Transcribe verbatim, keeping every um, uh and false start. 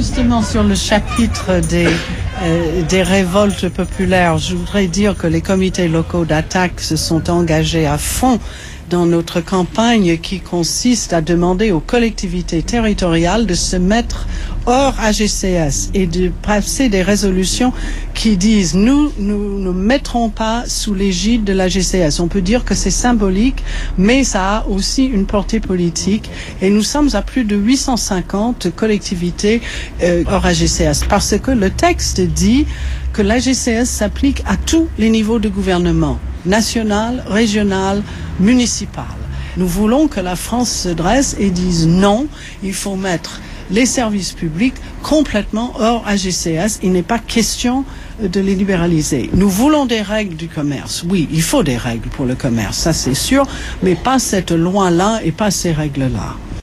justement sur le chapitre des, euh, des révoltes populaires, je voudrais dire que les comités locaux d'attaque se sont engagés à fond dans notre campagne qui consiste à demander aux collectivités territoriales de se mettre hors A G C S et de passer des résolutions qui disent nous, nous ne mettrons pas sous l'égide de l'A G C S. On peut dire que c'est symbolique, mais ça a aussi une portée politique et nous sommes à plus de huit cent cinquante collectivités euh, hors A G C S parce que le texte dit que l'A G C S s'applique à tous les niveaux de gouvernement, national, régional, municipal. Nous voulons que la France se dresse et dise non, il faut mettre les services publics complètement hors A G C S. Il n'est pas question de les libéraliser. Nous voulons des règles du commerce. Oui, il faut des règles pour le commerce, ça c'est sûr, mais pas cette loi-là et pas ces règles-là.